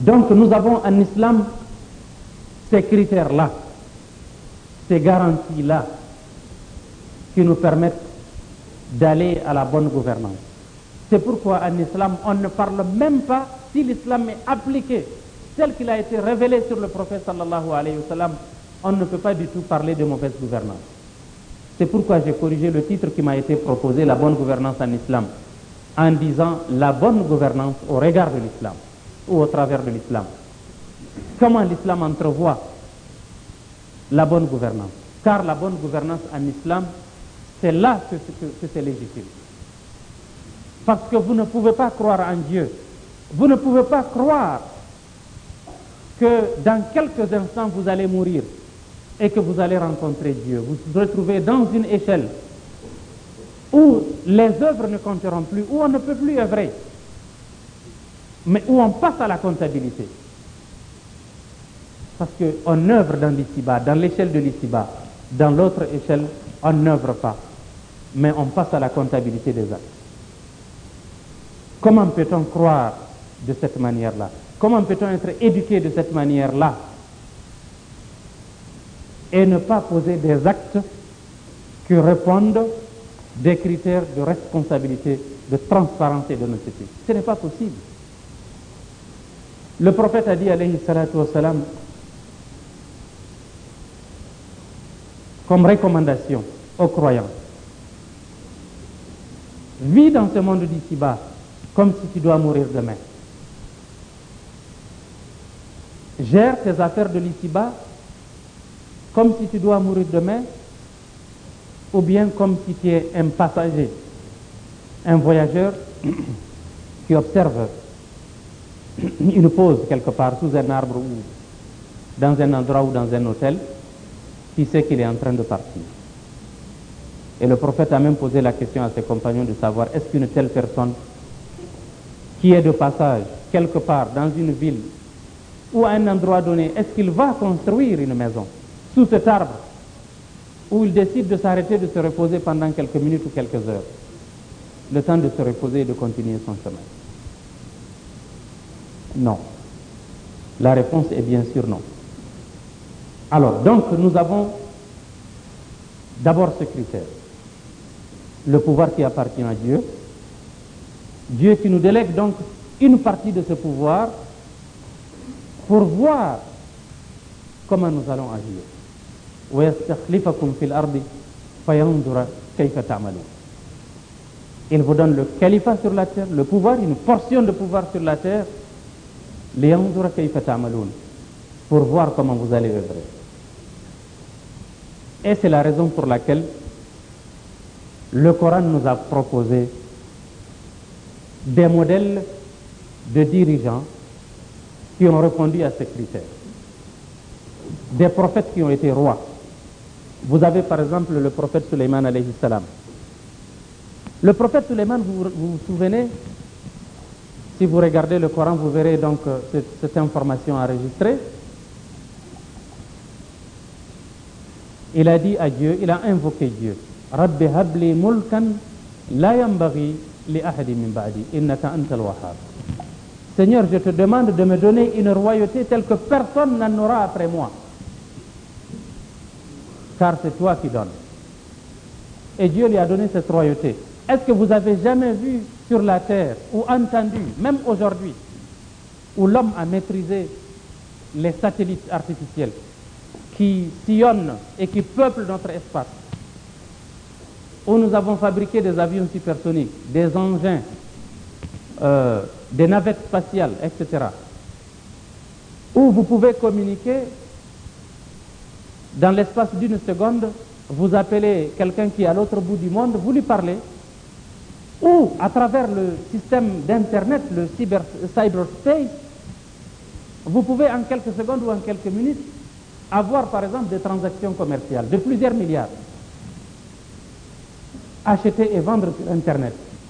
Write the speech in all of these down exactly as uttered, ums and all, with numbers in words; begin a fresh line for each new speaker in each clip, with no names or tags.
Donc nous avons en islam ces critères-là, ces garanties-là qui nous permettent d'aller à la bonne gouvernance. C'est pourquoi en islam, on ne parle même pas, si l'islam est appliqué tel qu'il a été révélé sur le prophète sallallahu alayhi wa sallam, on ne peut pas du tout parler de mauvaise gouvernance. C'est pourquoi j'ai corrigé le titre qui m'a été proposé, la bonne gouvernance en islam, en disant la bonne gouvernance au regard de l'islam ou au travers de l'islam. Comment l'islam entrevoit la bonne gouvernance? Car la bonne gouvernance en islam, c'est là que, que, que c'est légitime. Parce que vous ne pouvez pas croire en Dieu. Vous ne pouvez pas croire que dans quelques instants vous allez mourir et que vous allez rencontrer Dieu. Vous vous retrouvez dans une échelle où les œuvres ne compteront plus, où on ne peut plus œuvrer, mais où on passe à la comptabilité. Parce qu'on œuvre dans l'ici-bas, dans l'échelle de l'ici-bas. Dans l'autre échelle, on n'œuvre pas, mais on passe à la comptabilité des actes. Comment peut-on croire de cette manière-là? Comment peut-on être éduqué de cette manière-là et ne pas poser des actes qui répondent des critères de responsabilité, de transparence et d'honnêteté? Ce n'est pas possible. Le prophète a dit, alayhi salatu wassalam, comme recommandation aux croyants: vis dans ce monde d'ici-bas comme si tu dois mourir demain. Gère tes affaires de l'ici-bas comme si tu dois mourir demain, ou bien comme si tu es un passager, un voyageur qui observe une pause quelque part sous un arbre ou dans un endroit ou dans un hôtel, qui sait qu'il est en train de partir. Et le prophète a même posé la question à ses compagnons de savoir, est-ce qu'une telle personne qui est de passage quelque part dans une ville ou à un endroit donné, est-ce qu'il va construire une maison sous cet arbre, où il décide de s'arrêter, de se reposer pendant quelques minutes ou quelques heures, le temps de se reposer et de continuer son chemin? Non. La réponse est bien sûr non. Alors, donc, nous avons d'abord ce critère. Le pouvoir qui appartient à Dieu. Dieu qui nous délègue donc une partie de ce pouvoir pour voir comment nous allons agir. Il vous donne le califat sur la terre, le pouvoir, une portion de pouvoir sur la terre, pour voir comment vous allez œuvrer. Et c'est la raison pour laquelle le Coran nous a proposé des modèles de dirigeants qui ont répondu à ces critères. Des prophètes qui ont été rois. Vous avez par exemple le prophète Suleiman alayhi salam. Le prophète Suleiman, vous, vous vous souvenez, si vous regardez le Coran, vous verrez donc euh, cette, cette information enregistrée. Il a dit à Dieu, il a invoqué Dieu. Rabbi habli mulkan la yambaghi li ahadi min ba'di innaka antal wahhab. Seigneur, je te demande de me donner une royauté telle que personne n'en aura après moi. Car c'est toi qui donnes. Et Dieu lui a donné cette royauté. Est-ce que vous avez jamais vu sur la terre ou entendu, même aujourd'hui, où l'homme a maîtrisé les satellites artificiels qui sillonnent et qui peuplent notre espace, où nous avons fabriqué des avions supersoniques, des engins, euh, des navettes spatiales, et cetera, où vous pouvez communiquer dans l'espace d'une seconde, vous appelez quelqu'un qui est à l'autre bout du monde, vous lui parlez, ou à travers le système d'Internet, le cyber, cyberspace, vous pouvez en quelques secondes ou en quelques minutes avoir par exemple des transactions commerciales de plusieurs milliards, acheter et vendre sur Internet,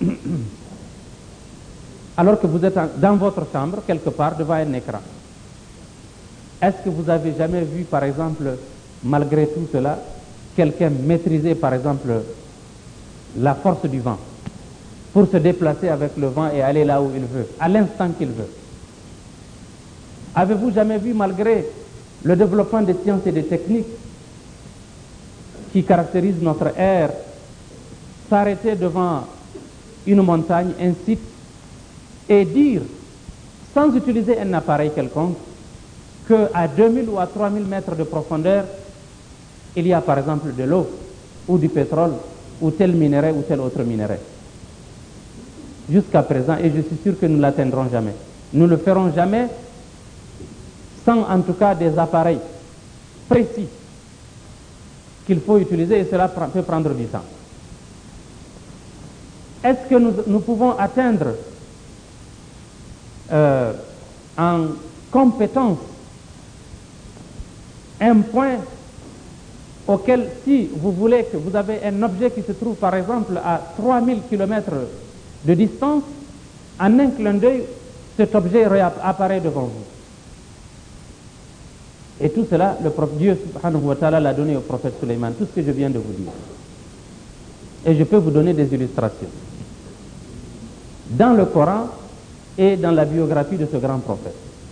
alors que vous êtes en, dans votre chambre, quelque part, devant un écran. Est-ce que vous avez jamais vu, par exemple, malgré tout cela, quelqu'un maîtriser, par exemple, la force du vent pour se déplacer avec le vent et aller là où il veut, à l'instant qu'il veut? Avez-vous jamais vu, malgré le développement des sciences et des techniques qui caractérisent notre ère, s'arrêter devant une montagne, un site, et dire, sans utiliser un appareil quelconque, qu'à deux mille ou à trois mille mètres de profondeur, il y a par exemple de l'eau, ou du pétrole, ou tel minerai, ou tel autre minerai. Jusqu'à présent, et je suis sûr que nous ne l'atteindrons jamais. Nous ne le ferons jamais sans en tout cas des appareils précis qu'il faut utiliser, et cela peut prendre du temps. Est-ce que nous, nous pouvons atteindre euh, en compétence un point auquel, si vous voulez que vous avez un objet qui se trouve par exemple à trois mille kilomètres de distance, en un clin d'œil, cet objet apparaît devant vous. Et tout cela, le prophète, Dieu subhanahu wa ta'ala l'a donné au prophète Suleiman, tout ce que je viens de vous dire. Et je peux vous donner des illustrations. Dans le Coran et dans la biographie de ce grand prophète.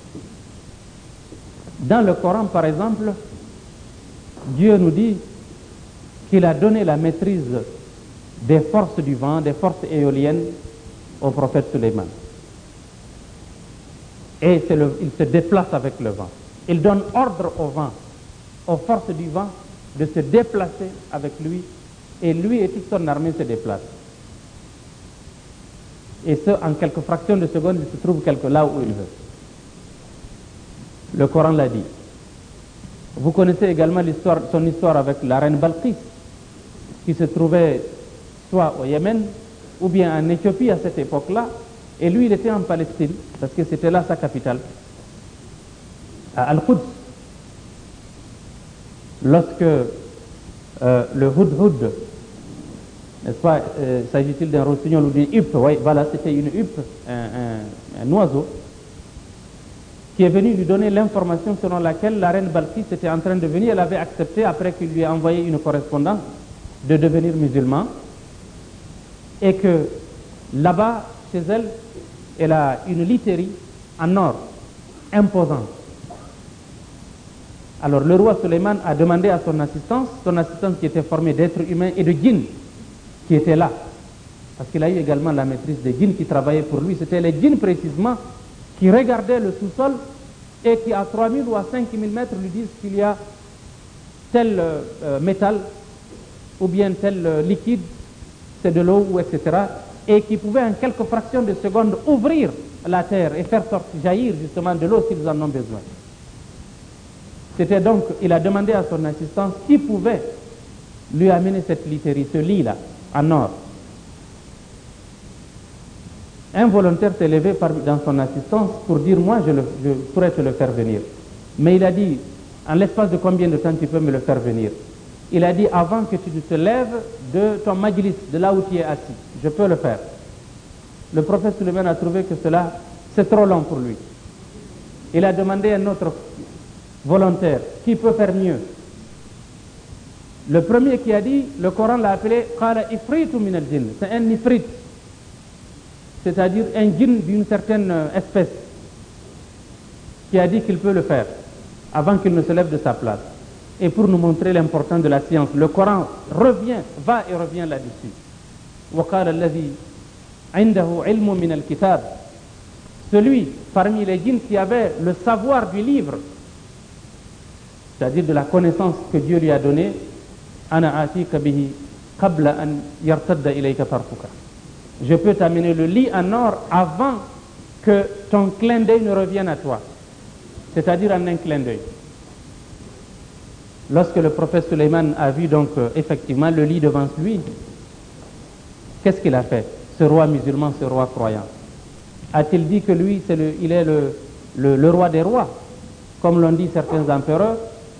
Dans le Coran, par exemple, Dieu nous dit qu'il a donné la maîtrise des forces du vent, des forces éoliennes au prophète Suleiman. Et le, il se déplace avec le vent. Il donne ordre au vent, aux forces du vent, de se déplacer avec lui, et lui et toute son armée se déplacent. Et ce, en quelques fractions de secondes, il se trouve quelque là où il veut. Le Coran l'a dit. Vous connaissez également l'histoire, son histoire avec la reine Balqis, qui se trouvait soit au Yémen, ou bien en Éthiopie à cette époque-là, et lui il était en Palestine, parce que c'était là sa capitale, à Al-Quds. Lorsque euh, le Hudhud, n'est-ce pas, euh, s'agit-il d'un rossignol ou d'une huppe, oui, voilà, c'était une huppe, un, un, un oiseau, qui est venu lui donner l'information selon laquelle la reine Balqis était en train de venir. Elle avait accepté, après qu'il lui ait envoyé une correspondance, de devenir musulman, et que là-bas, chez elle, elle a une literie en or, imposante. Alors le roi Suleiman a demandé à son assistance, son assistance qui était formée d'êtres humains et de djinns, qui étaient là, parce qu'il a eu également la maîtrise des djinns qui travaillaient pour lui. C'était les djinns précisément qui regardaient le sous-sol et qui à trois mille ou à cinq mille mètres lui disent qu'il y a tel euh, métal ou bien tel euh, liquide, c'est de l'eau ou et cetera, et qui pouvaient en quelques fractions de secondes ouvrir la terre et faire sortir, jaillir justement de l'eau s'ils en ont besoin. C'était donc, il a demandé à son assistance qui pouvait lui amener cette literie, ce lit-là, en or. Un volontaire s'est levé par, dans son assistance pour dire, moi je, le, je pourrais te le faire venir. Mais il a dit, en l'espace de combien de temps tu peux me le faire venir? Il a dit, avant que tu te lèves de ton majlis, de là où tu es assis, je peux le faire. Le prophète Suleiman a trouvé que cela, c'est trop long pour lui. Il a demandé à un autre volontaire, qui peut faire mieux? Le premier qui a dit, le Coran l'a appelé Qala ifritu min al-jinn, c'est un ifrit, c'est-à-dire un djinn d'une certaine espèce, qui a dit qu'il peut le faire avant qu'il ne se lève de sa place. Et pour nous montrer l'importance de la science, le Coran revient, va et revient là-dessus. وَقَالَ الَّذِي عِنْدَهُ عِلْمٌ مِنَ الْكِتَابِ, celui parmi les djinns qui avait le savoir du livre, c'est-à-dire de la connaissance que Dieu lui a donnée, أَنَا آتِيكَ بِهِ قَبْلَ أَنْ يَرْتَدَّ إِلَيْكَ طَرْفُكَ, je peux t'amener le lit en or avant que ton clin d'œil ne revienne à toi, c'est-à-dire en un clin d'œil. Lorsque le prophète Suleiman a vu donc euh, effectivement le lit devant lui, qu'est-ce qu'il a fait? Ce roi musulman, ce roi croyant, a-t-il dit que lui, c'est le, il est le, le, le roi des rois, comme l'ont dit certains empereurs?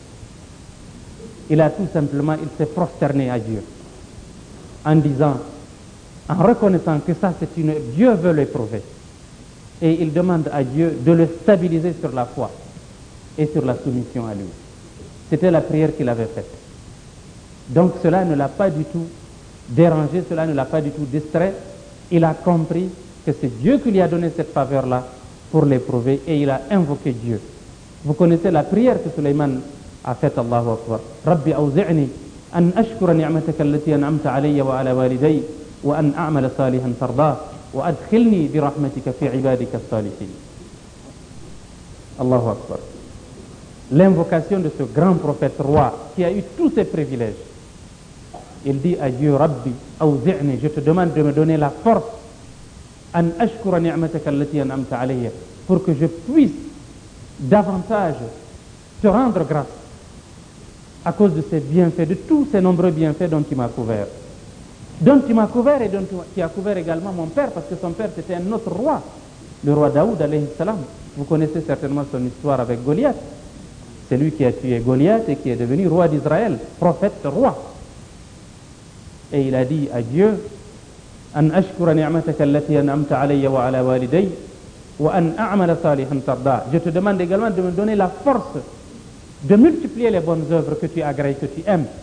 Il a tout simplement, il s'est prosterné à Dieu, en disant, en reconnaissant que ça c'est une, Dieu veut l'éprouver, et il demande à Dieu de le stabiliser sur la foi et sur la soumission à lui. C'était la prière qu'il avait faite. Donc cela ne l'a pas du tout dérangé, cela ne l'a pas du tout distrait. Il a compris que c'est Dieu qui lui a donné cette faveur-là pour l'éprouver, et il a invoqué Dieu Vous connaissez la prière que Suleiman a faite, Allahu Akbar. Rabbi awzi'ni an ashkura ni'mataka allati an'amta alayya wa ala waliday wa an a'mala salihan tardah wa adkhilni bi rahmatika fi ibadika as-salihin. Allahu Akbar. L'invocation de ce grand prophète roi qui a eu tous ses privilèges. Il dit à Dieu, Rabbi awzi'ni, je te demande de me donner la force an ashkura ni'mataka allati an'amta alayya, pour que je puisse davantage te rendre grâce à cause de ces bienfaits, de tous ces nombreux bienfaits dont tu m'as couvert. Dont tu m'as couvert et dont tu as couvert également mon père, parce que son père c'était un autre roi, le roi Daoud alayhi salam. Vous connaissez certainement son histoire avec Goliath. C'est lui qui a tué Goliath et qui est devenu roi d'Israël, prophète, roi. Et il a dit à Dieu, An ashkura ni'mataka allati an'amta alayya wa ala waliday wa an a'mala salihan tarda. Je te demande également de me donner la force de multiplier les bonnes œuvres que tu agrées, que tu aimes.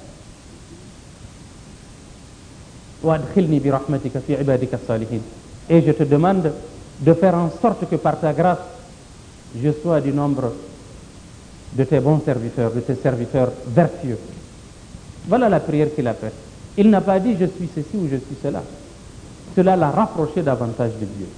Wa adkhilni bi rahmatika fi ibadika as-salihin. Et je te demande de faire en sorte que par ta grâce, je sois du nombre de tes bons serviteurs, de tes serviteurs vertueux. Voilà la prière qu'il a faite. Il n'a pas dit je suis ceci ou je suis cela. Cela l'a rapproché davantage de Dieu.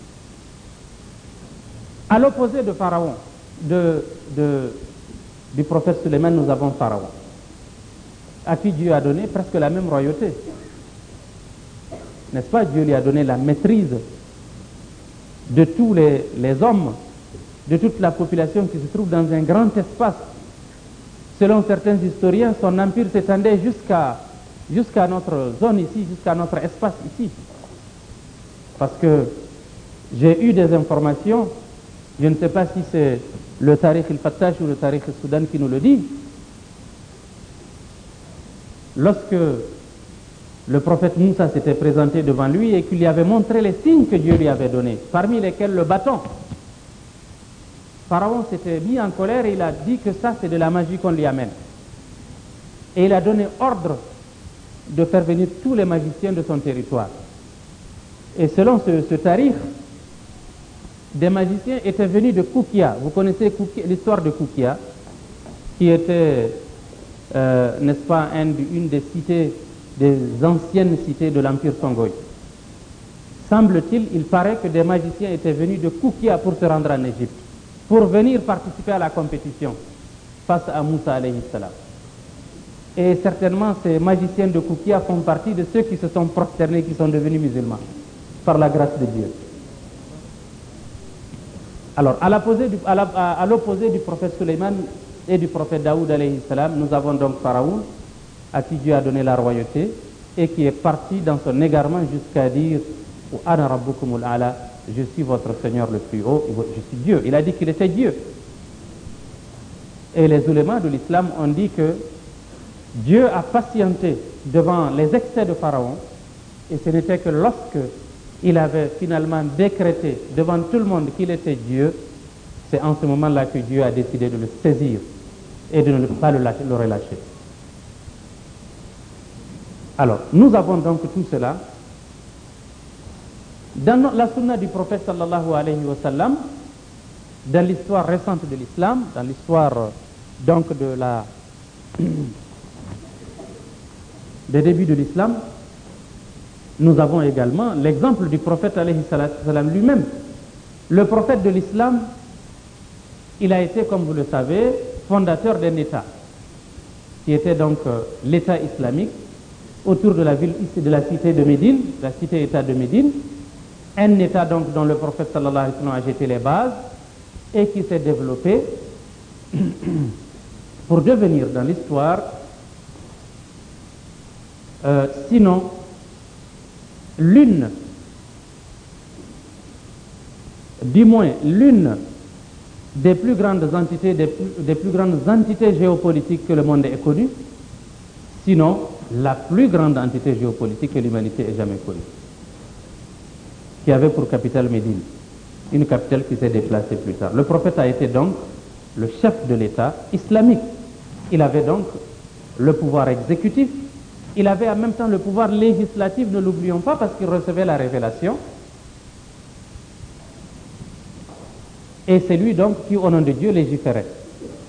À l'opposé de Pharaon, de, de, du prophète Suleiman, nous avons Pharaon, à qui Dieu a donné presque la même royauté. N'est-ce pas? Dieu lui a donné la maîtrise de tous les, les hommes, de toute la population qui se trouve dans un grand espace. Selon certains historiens, son empire s'étendait jusqu'à jusqu'à notre zone ici, jusqu'à notre espace ici. Parce que j'ai eu des informations, je ne sais pas si c'est le Tariq al-Fattash ou le Tariq al-Soudan qui nous le dit. Lorsque le prophète Moussa s'était présenté devant lui et qu'il lui avait montré les signes que Dieu lui avait donnés, parmi lesquels le bâton, Pharaon s'était mis en colère et il a dit que ça c'est de la magie qu'on lui amène. Et il a donné ordre de faire venir tous les magiciens de son territoire. Et selon ce, ce tarif, des magiciens étaient venus de Koukia. Vous connaissez l'histoire de Koukia, qui était, euh, n'est-ce pas, une, une des cités, des anciennes cités de l'Empire Songhai. Semble-t-il, il paraît que des magiciens étaient venus de Koukia pour se rendre en Égypte, pour venir participer à la compétition face à Moussa alayhi salam. Et certainement, ces magiciens de Koukia font partie de ceux qui se sont prosternés, qui sont devenus musulmans, par la grâce de Dieu. Alors, à l'opposé du, à la, à, à l'opposé du prophète Suleiman et du prophète Daoud alayhi salam, nous avons donc Pharaon, à qui Dieu a donné la royauté, et qui est parti dans son égarement jusqu'à dire « Ana rabbukumul a'la » je suis votre Seigneur le plus haut, je suis Dieu. Il a dit qu'il était Dieu. Et les ulémas de l'islam ont dit que Dieu a patienté devant les excès de Pharaon, et ce n'était que lorsque il avait finalement décrété devant tout le monde qu'il était Dieu, c'est en ce moment-là que Dieu a décidé de le saisir et de ne pas le, lâcher, le relâcher. Alors, nous avons donc tout cela dans la sunna du prophète sallallahu alayhi wa sallam, dans l'histoire récente de l'islam, dans l'histoire donc de la des débuts de l'islam. Nous avons également l'exemple du prophète alayhi salam lui-même. Le prophète de l'islam, il a été, comme vous le savez, fondateur d'un État, qui était donc euh, l'État islamique, autour de la ville de la cité de Médine, la cité-État de Médine, un État donc dont le prophète sallallahu alayhi wa sallam a jeté les bases et qui s'est développé pour devenir dans l'histoire, euh, sinon l'une, du moins l'une des plus grandes entités, des plus, des plus grandes entités géopolitiques que le monde ait connues, sinon la plus grande entité géopolitique que l'humanité ait jamais connue, qui avait pour capitale Médine, une capitale qui s'est déplacée plus tard. Le prophète a été donc le chef de l'État islamique. Il avait donc le pouvoir exécutif, il avait en même temps le pouvoir législatif, ne l'oublions pas, parce qu'il recevait la révélation. Et c'est lui donc qui, au nom de Dieu, légiférait.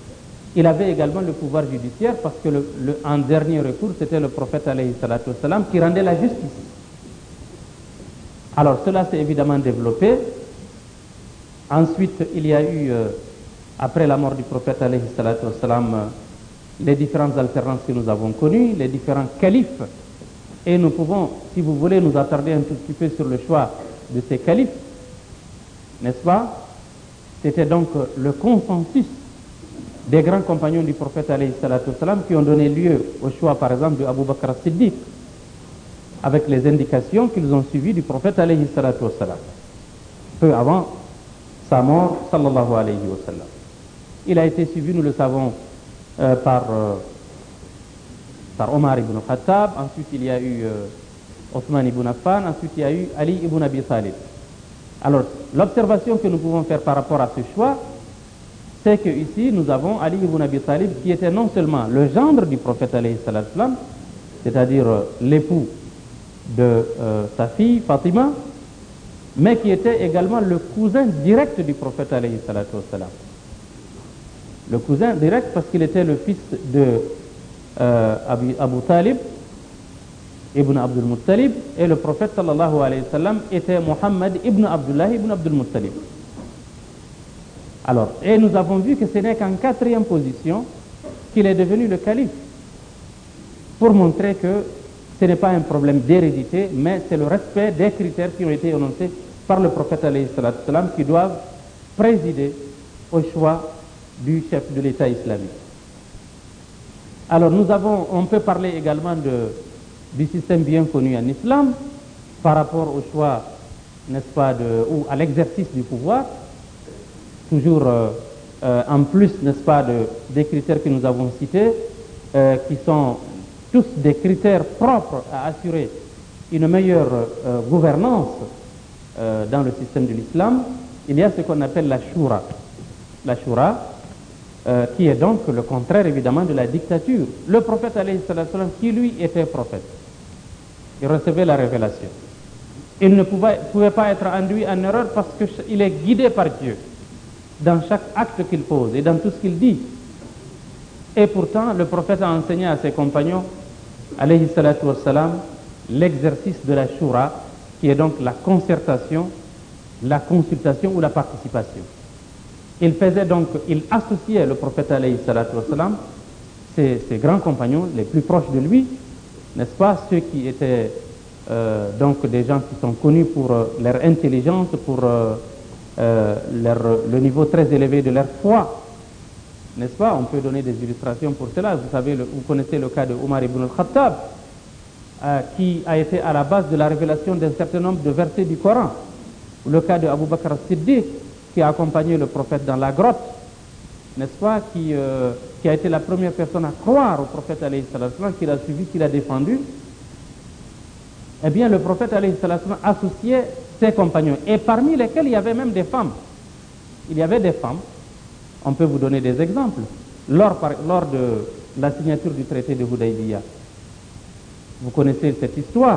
Il avait également le pouvoir judiciaire parce que le, le, en dernier recours, c'était le prophète alayhi salatu wassalam qui rendait la justice. Alors cela s'est évidemment développé. Ensuite, il y a eu, euh, après la mort du prophète alayhi salatu wassalam, euh, les différentes alternances que nous avons connues, les différents califes. Et nous pouvons, si vous voulez, nous attarder un tout petit peu sur le choix de ces califes, n'est-ce pas? C'était donc le consensus des grands compagnons du prophète alayhi salatu wassalam qui ont donné lieu au choix, par exemple, de Abu Bakr as-Siddiq, avec les indications qu'ils ont suivies du prophète alayhi salatu wassalam, peu avant sa mort, sallallahu alayhi wa sallam. Il a été suivi, nous le savons, euh, par, euh, par Omar ibn Khattab, ensuite il y a eu euh, Othman ibn Affan, ensuite il y a eu Ali ibn Abi Talib. Alors, l'observation que nous pouvons faire par rapport à ce choix, c'est que ici nous avons Ali ibn Abi Talib qui était non seulement le gendre du prophète alayhi salatu wassalam, c'est-à-dire euh, l'époux de euh, sa fille Fatima, mais qui était également le cousin direct du prophète alayhi salatu wassalam. Le cousin direct parce qu'il était le fils de euh, Abu, Abu Talib ibn Abdul Muttalib, et le prophète sallallahu alayhi wa sallam était Muhammad ibn Abdullah ibn Abdul Muttalib. Alors, et nous avons vu que ce n'est qu'en quatrième position qu'il est devenu le calife, pour montrer que ce n'est pas un problème d'hérédité, mais c'est le respect des critères qui ont été énoncés par le prophète alayhi salatu wassalam qui doivent présider au choix du chef de l'État islamique. Alors nous avons, on peut parler également de, du système bien connu en islam par rapport au choix, n'est-ce pas, de, ou à l'exercice du pouvoir, toujours euh, euh, en plus, n'est-ce pas, de, des critères que nous avons cités, euh, qui sont tous des critères propres à assurer une meilleure euh, gouvernance euh, dans le système de l'islam. Il y a ce qu'on appelle la shura. La shura, euh, qui est donc le contraire évidemment de la dictature. Le prophète alayhi salatu wassalam, qui lui était prophète, il recevait la révélation. Il ne pouvait, pouvait pas être induit en erreur parce qu'il est guidé par Dieu dans chaque acte qu'il pose et dans tout ce qu'il dit. Et pourtant, le prophète a enseigné à ses compagnons, alayhi salatu wassalam, l'exercice de la shura, qui est donc la concertation, la consultation ou la participation. Il faisait donc, il associait le prophète alayhi salatu wassalam, ses, ses grands compagnons, les plus proches de lui, n'est-ce pas, ceux qui étaient euh, donc des gens qui sont connus pour euh, leur intelligence, pour euh, euh, leur, le niveau très élevé de leur foi, n'est-ce pas? On peut donner des illustrations pour cela. Vous savez, le, vous connaissez le cas de Omar ibn al-Khattab, euh, qui a été à la base de la révélation d'un certain nombre de versets du Coran. Ou le cas de Abu Bakr as-Siddiq, qui a accompagné le prophète dans la grotte, n'est-ce pas, qui, euh, qui a été la première personne à croire au prophète alayhi salatu wassalam, qui l'a suivi, qui l'a défendu. Eh bien, le prophète alayhi salatu wassalam associait ses compagnons, et parmi lesquels il y avait même des femmes. Il y avait des femmes. On peut vous donner des exemples. Lors, par, lors de la signature du traité de Hudaybiya, vous connaissez cette histoire.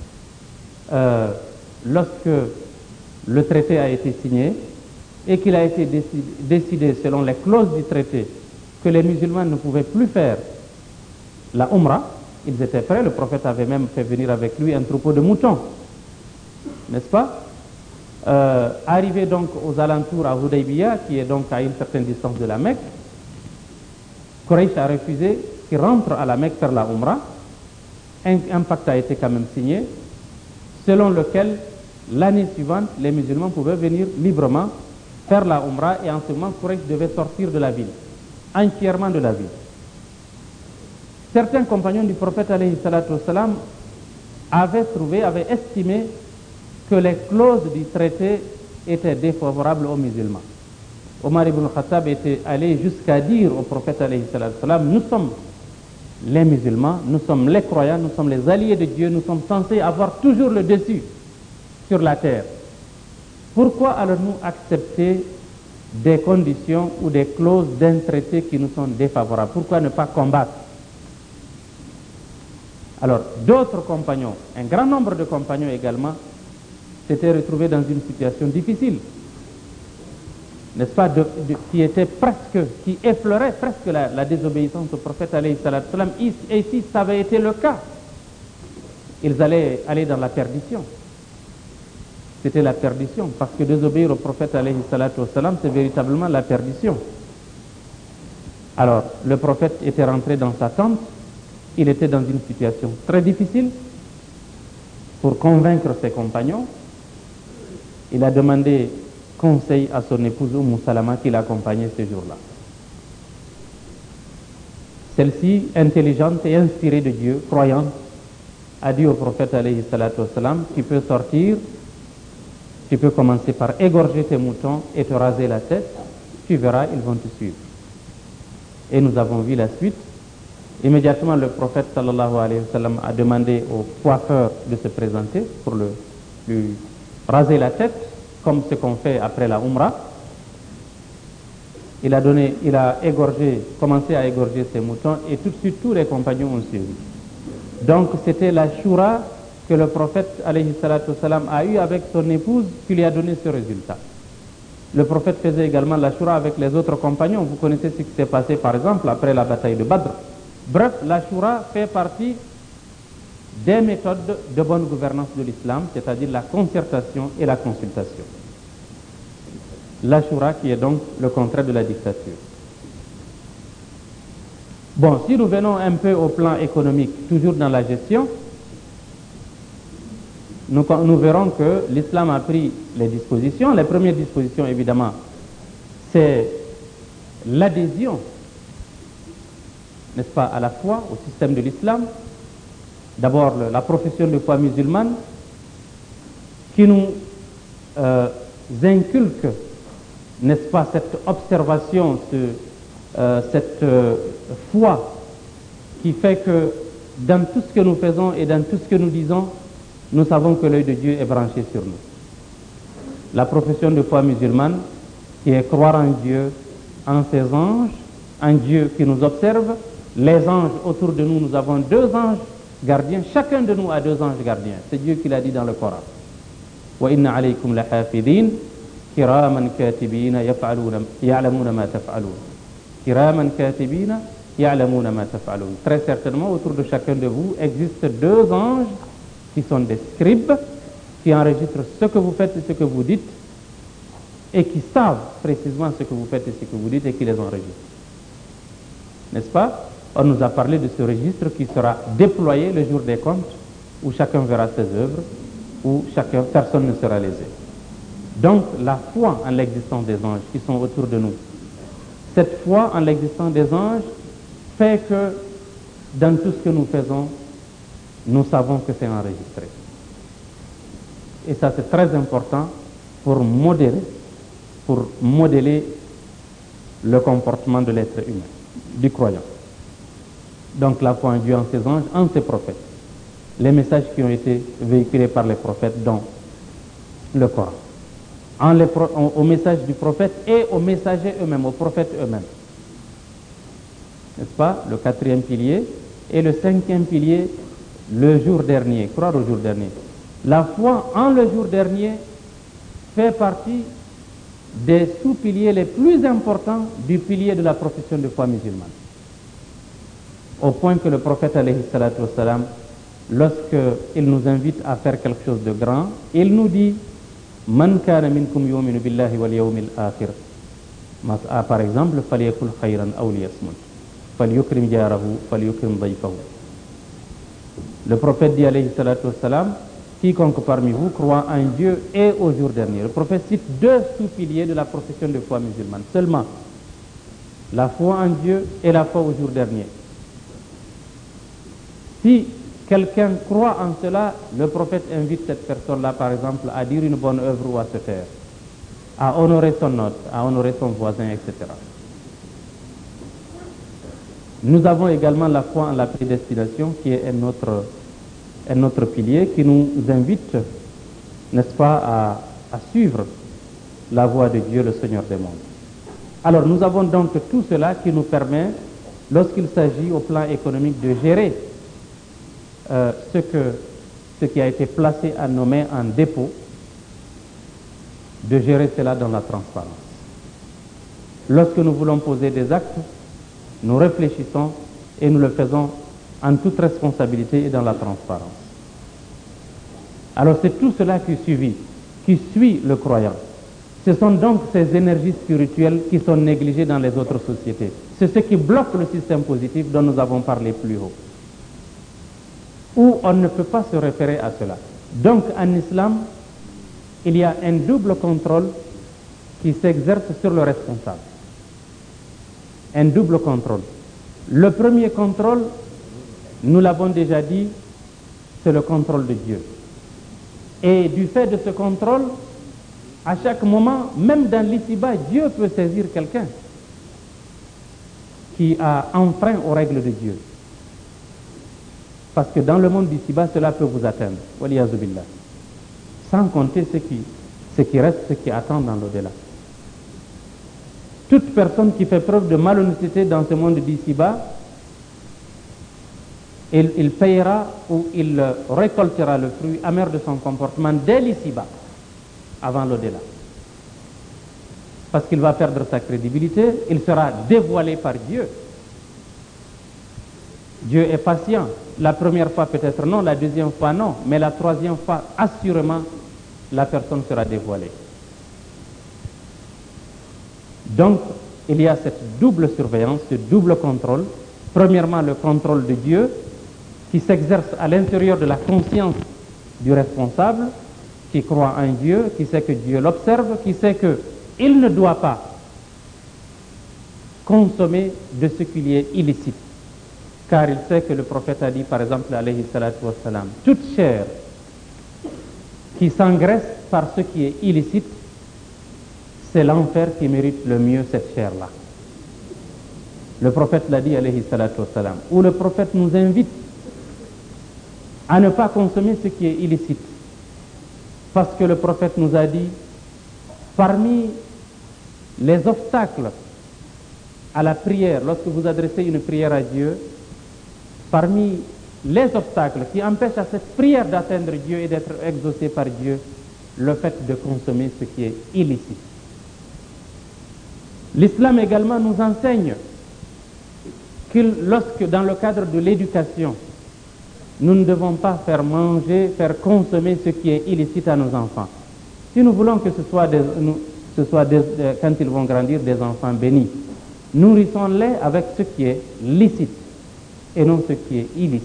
Euh, lorsque le traité a été signé et qu'il a été décidé, décidé selon les clauses du traité que les musulmans ne pouvaient plus faire la Umrah, ils étaient prêts. Le prophète avait même fait venir avec lui un troupeau de moutons, n'est-ce pas? Euh, arrivé donc aux alentours à Hudaybiya, qui est donc à une certaine distance de la Mecque, Quraysh a refusé qu'il rentre à la Mecque faire la Umrah. Un, un pacte a été quand même signé, selon lequel l'année suivante, les musulmans pouvaient venir librement faire la Umrah, et en ce moment, Quraysh devait sortir de la ville, entièrement de la ville. Certains compagnons du prophète alayhi salatu wassalam avaient trouvé, avaient estimé que les clauses du traité étaient défavorables aux musulmans. Omar ibn Khattab était allé jusqu'à dire au prophète alayhi salatu wassalam, nous sommes les musulmans, nous sommes les croyants, nous sommes les alliés de Dieu, nous sommes censés avoir toujours le dessus sur la terre. Pourquoi allons-nous accepter des conditions ou des clauses d'un traité qui nous sont défavorables? Pourquoi ne pas combattre? Alors, d'autres compagnons, un grand nombre de compagnons également, s'étaient retrouvés dans une situation difficile. n'est-ce pas, de, de, qui était presque, qui effleurait presque la, la désobéissance au prophète alayhi salatu salam. Et si ça avait été le cas, ils allaient aller dans la perdition. C'était la perdition, parce que désobéir au prophète alayhi salatu salam, c'est véritablement la perdition. Alors, le prophète était rentré dans sa tente, il était dans une situation très difficile pour convaincre ses compagnons. Il a demandé conseil à son épouse Umm Salama qui l'accompagnait ce jour-là. Celle-ci, intelligente et inspirée de Dieu, croyante, a dit au prophète alayhi salatu wassalam, tu peux sortir, tu peux commencer par égorger tes moutons et te raser la tête, tu verras, ils vont te suivre. Et nous avons vu la suite. Immédiatement, le prophète sallallahu alayhi wa sallam a demandé au coiffeur de se présenter pour le, lui raser la tête, comme ce qu'on fait après la Umrah. Il a donné, il a égorgé, commencé à égorger ses moutons et tout de suite tous les compagnons ont suivi. Donc c'était la shura que le prophète alayhi salatu salam a eu avec son épouse qui lui a donné ce résultat. Le prophète faisait également la shura avec les autres compagnons. Vous connaissez ce qui s'est passé par exemple après la bataille de Badr. Bref, la shura fait partie des méthodes de bonne gouvernance de l'islam, c'est-à-dire la concertation et la consultation. La shura qui est donc le contraire de la dictature. Bon, si nous venons un peu au plan économique, toujours dans la gestion, nous, nous verrons que l'islam a pris les dispositions. Les premières dispositions, évidemment, c'est l'adhésion, n'est-ce pas, à la foi, au système de l'islam. D'abord, la profession de foi musulmane qui nous euh, inculque, n'est-ce pas, cette observation, ce, euh, cette euh, foi qui fait que dans tout ce que nous faisons et dans tout ce que nous disons, nous savons que l'œil de Dieu est branché sur nous. La profession de foi musulmane qui est croire en Dieu, en ses anges, un Dieu qui nous observe. Les anges autour de nous, nous avons deux anges gardiens. Chacun de nous a deux anges gardiens. C'est Dieu qui l'a dit dans le Coran. Wa inna alaykum la hafidin kiraman katibina ya'lamuna ma taf'alun. Kiraman katibina ya'lamuna ma taf'alun. Très certainement, autour de chacun de vous existent deux anges qui sont des scribes, qui enregistrent ce que vous faites et ce que vous dites, et qui savent précisément ce que vous faites et ce que vous dites et qui les enregistrent. N'est-ce pas? On nous a parlé de ce registre qui sera déployé le jour des comptes, où chacun verra ses œuvres, où chacun, personne ne sera lésé. Donc, la foi en l'existence des anges qui sont autour de nous, cette foi en l'existence des anges fait que dans tout ce que nous faisons, nous savons que c'est enregistré. Et ça, c'est très important pour modérer, pour modeler le comportement de l'être humain, du croyant. Donc la foi en Dieu, en ses anges, en ses prophètes. Les messages qui ont été véhiculés par les prophètes dans le Coran. En les pro en, au message du prophète et aux messagers eux-mêmes, aux prophètes eux-mêmes. N'est-ce pas? Le quatrième pilier. Et le cinquième pilier, le jour dernier, croire au jour dernier. La foi en le jour dernier fait partie des sous-piliers les plus importants du pilier de la profession de foi musulmane. Au point que le prophète alayhi salatu wassalam, lorsqu'il nous invite à faire quelque chose de grand, il nous dit Man kana minkum yu'minu billahi wal yawmil akhir. Par exemple, falyakul khayran aw liyasmut. Falyukrim jarahu, falyukrim dayfahu. Le prophète dit alayhi salatu wassalam, quiconque parmi vous croit en Dieu et au jour dernier. Le prophète cite deux sous-piliers de la profession de foi musulmane. Seulement, la foi en Dieu et la foi au jour dernier. Si quelqu'un croit en cela, le prophète invite cette personne-là, par exemple, à dire une bonne œuvre ou à se faire, à honorer son hôte, à honorer son voisin, et cetera. Nous avons également la foi en la prédestination, qui est un autre, un autre pilier, qui nous invite, n'est-ce pas, à, à suivre la voie de Dieu, le Seigneur des mondes. Alors, nous avons donc tout cela qui nous permet, lorsqu'il s'agit au plan économique de gérer Euh, ce, que, ce qui a été placé à nos mains en dépôt, de gérer cela dans la transparence. Lorsque nous voulons poser des actes, nous réfléchissons et nous le faisons en toute responsabilité et dans la transparence. Alors c'est tout cela qui suit, qui suit le croyant. Ce sont donc ces énergies spirituelles qui sont négligées dans les autres sociétés. C'est ce qui bloque le système positif dont nous avons parlé plus haut. Où on ne peut pas se référer à cela. Donc en islam, il y a un double contrôle qui s'exerce sur le responsable. Un double contrôle. Le premier contrôle, nous l'avons déjà dit, c'est le contrôle de Dieu. Et du fait de ce contrôle, à chaque moment, même dans l'ici-bas, Dieu peut saisir quelqu'un qui a enfreint aux règles de Dieu. Parce que dans le monde d'ici-bas, cela peut vous atteindre. Waliyazu billah. Sans compter ce qui, ce qui reste, ce qui attend dans l'au-delà. Toute personne qui fait preuve de malhonnêteté dans ce monde d'ici-bas, il, il payera ou il récoltera le fruit amer de son comportement dès l'ici-bas, avant l'au-delà. Parce qu'il va perdre sa crédibilité, il sera dévoilé par Dieu. Dieu est patient. La première fois peut-être non, la deuxième fois non, mais la troisième fois, assurément, la personne sera dévoilée. Donc, il y a cette double surveillance, ce double contrôle. Premièrement, le contrôle de Dieu qui s'exerce à l'intérieur de la conscience du responsable, qui croit en Dieu, qui sait que Dieu l'observe, qui sait qu'il ne doit pas consommer de ce qui lui est illicite. Car il sait que le prophète a dit, par exemple, alayhi salatu wassalam, toute chair qui s'engraisse par ce qui est illicite, c'est l'enfer qui mérite le mieux cette chair-là. Le prophète l'a dit, alayhi salatu wassalam, où le prophète nous invite à ne pas consommer ce qui est illicite. Parce que le prophète nous a dit, parmi les obstacles à la prière, lorsque vous adressez une prière à Dieu, parmi les obstacles qui empêchent à cette prière d'atteindre Dieu et d'être exaucée par Dieu, le fait de consommer ce qui est illicite. L'islam également nous enseigne que lorsque, dans le cadre de l'éducation, nous ne devons pas faire manger, faire consommer ce qui est illicite à nos enfants. Si nous voulons que ce soit, des, nous, ce soit des, quand ils vont grandir, des enfants bénis, nourrissons-les avec ce qui est licite et non ce qui est illicite.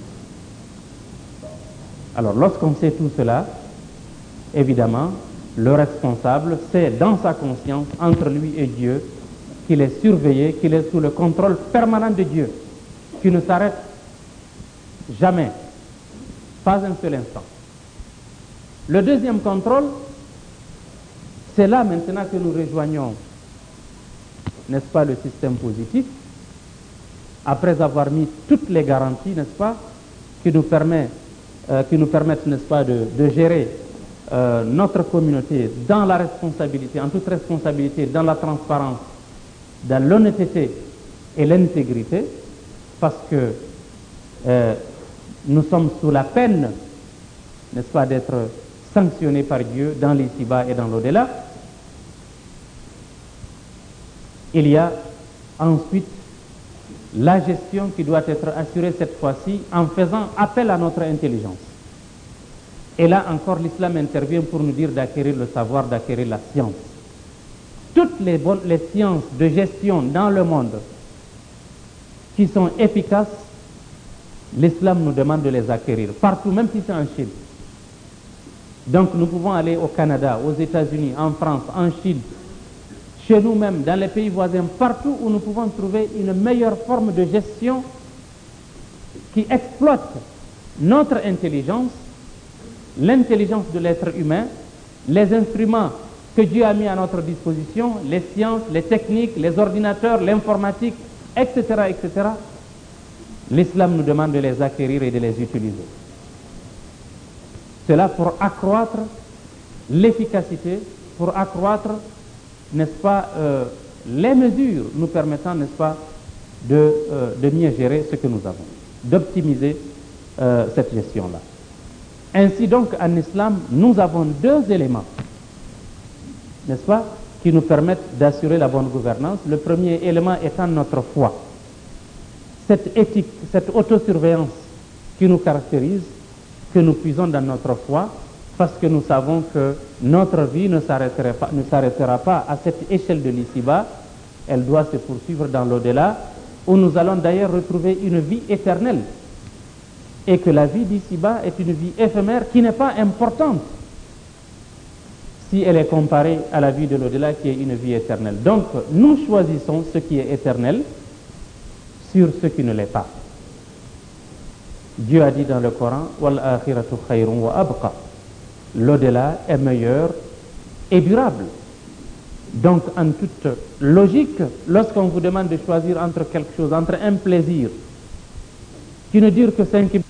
Alors, lorsqu'on sait tout cela, évidemment, le responsable sait dans sa conscience, entre lui et Dieu, qu'il est surveillé, qu'il est sous le contrôle permanent de Dieu, qui ne s'arrête jamais, pas un seul instant. Le deuxième contrôle, c'est là maintenant que nous rejoignons, n'est-ce pas, le système positif, après avoir mis toutes les garanties, n'est-ce pas, qui nous, permet, euh, qui nous permettent, n'est-ce pas, de, de gérer euh, notre communauté dans la responsabilité, en toute responsabilité, dans la transparence, dans l'honnêteté et l'intégrité, parce que euh, nous sommes sous la peine, n'est-ce pas, d'être sanctionnés par Dieu dans l'ici-bas et dans l'au-delà. Il y a ensuite la gestion qui doit être assurée cette fois-ci en faisant appel à notre intelligence. Et là encore, l'islam intervient pour nous dire d'acquérir le savoir, d'acquérir la science. Toutes les, bonnes, les sciences de gestion dans le monde qui sont efficaces, l'islam nous demande de les acquérir, partout, même si c'est en Chine. Donc nous pouvons aller au Canada, aux États-Unis, en France, en Chine, chez nous-mêmes, dans les pays voisins, partout où nous pouvons trouver une meilleure forme de gestion qui exploite notre intelligence, l'intelligence de l'être humain, les instruments que Dieu a mis à notre disposition, les sciences, les techniques, les ordinateurs, l'informatique, et cetera, et cetera. L'islam nous demande de les acquérir et de les utiliser. Cela pour accroître l'efficacité, pour accroître, n'est-ce pas, euh, les mesures nous permettant, n'est-ce pas, de, euh, de mieux gérer ce que nous avons, d'optimiser euh, cette gestion-là. Ainsi donc, en islam, nous avons deux éléments, n'est-ce pas, qui nous permettent d'assurer la bonne gouvernance. Le premier élément étant notre foi. Cette éthique, cette autosurveillance qui nous caractérise, que nous puisons dans notre foi, parce que nous savons que notre vie ne s'arrêtera pas, ne s'arrêtera pas à cette échelle de l'ici-bas, elle doit se poursuivre dans l'au-delà, où nous allons d'ailleurs retrouver une vie éternelle. Et que la vie d'ici-bas est une vie éphémère qui n'est pas importante si elle est comparée à la vie de l'au-delà qui est une vie éternelle. Donc, nous choisissons ce qui est éternel sur ce qui ne l'est pas. Dieu a dit dans le Coran « Wal akhiratu khayrun wa abqa ». L'au-delà est meilleur et durable. Donc, en toute logique, lorsqu'on vous demande de choisir entre quelque chose, entre un plaisir qui ne dure que cinq